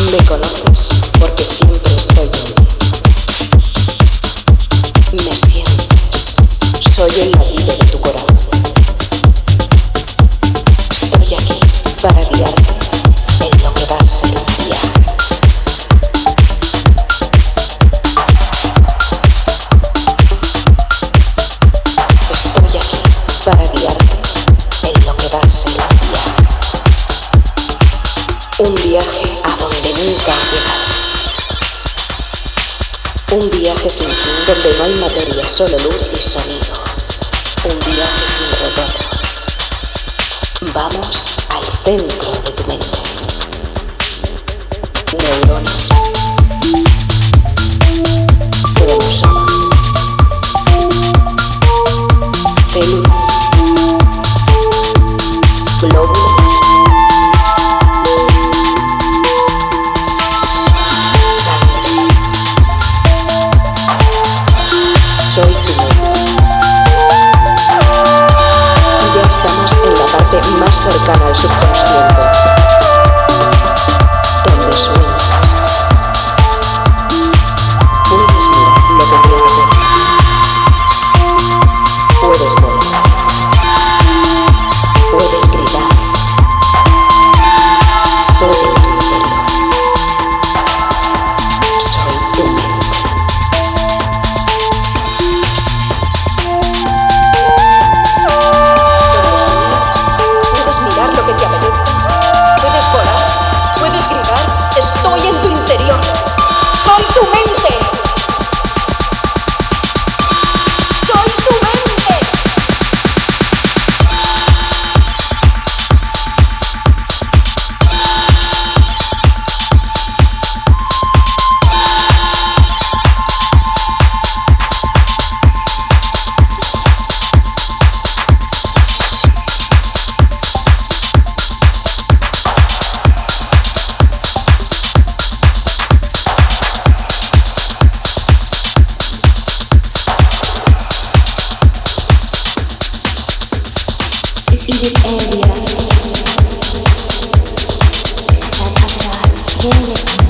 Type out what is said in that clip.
Me conoces porque siempre estoy en ti. Me sientes, soy el latido de tu corazón. Estoy aquí para guiarte en lo que va a ser un viaje. Estoy aquí para guiarte en lo que va a ser un viaje. Un viaje a donde nunca has llegado. Un viaje sin fin donde no hay materia, solo luz y sonido. Un viaje sin retorno. Vamos al centro de tu mente. Neuronas. Cromosomas. Células. Glóbulos. Soy tu mente. Ya estamos en la parte más cercana al subconsciente, donde sueñas. Puedes mirar lo que te apetece. Puedes volar. Puedes gritar. Todo en tu interior. Soy tu mente. Estoy en tu interior. Soy tu mente. Soy tu mente. Area and outside,